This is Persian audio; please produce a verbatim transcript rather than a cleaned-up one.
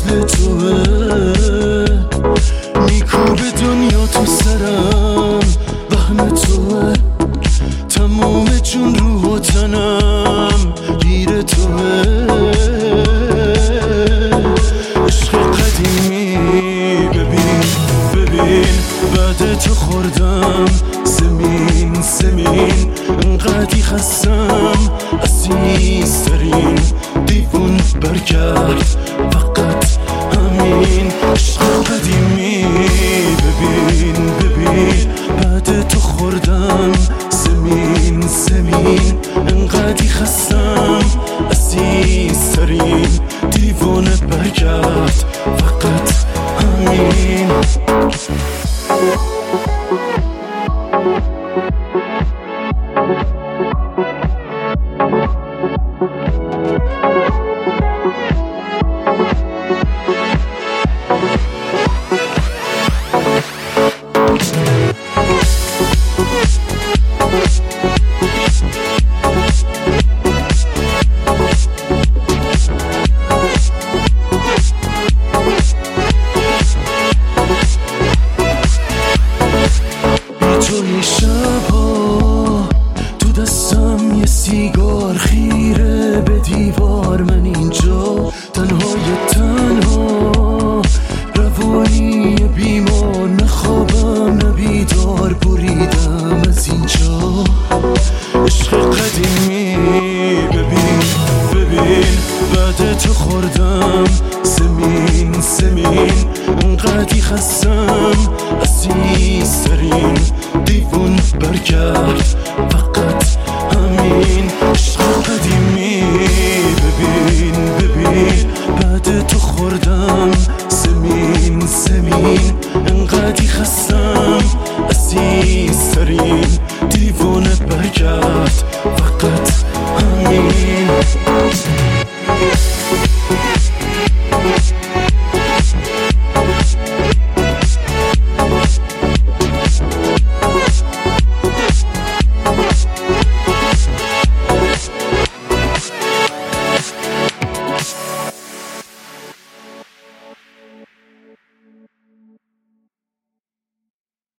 مثل توه، میکوبه دنیا تو سرم، وهم توه، تموم جون روح و تنم گیر توه. عشق قدیمی ببین ببین، بعد تو خوردم زمین زمین، انقدی خستم عزیزترین دیوون برگرد فقط همین. عشق قدیمی ببین ببین، بعد تو خوردم زمین زمین، انقدی خستم عزیزترین دیوون برگرد فقط همین. توی شبها تو دستم یه سیگار خیره به دیوار، من اینجا تنهای تنها، روانی بیمار، نخوابم نبیدار، بریدم از اینجا. عشق قدیمی ببین ببین، بعد تو خوردم زمین زمین، انقدی خستم عزیزترین دیوون برگرد فقط همین. عشق قدیمی ببین ببین، بعد تو خوردم زمین زمین، انقدی خستم عزیزترین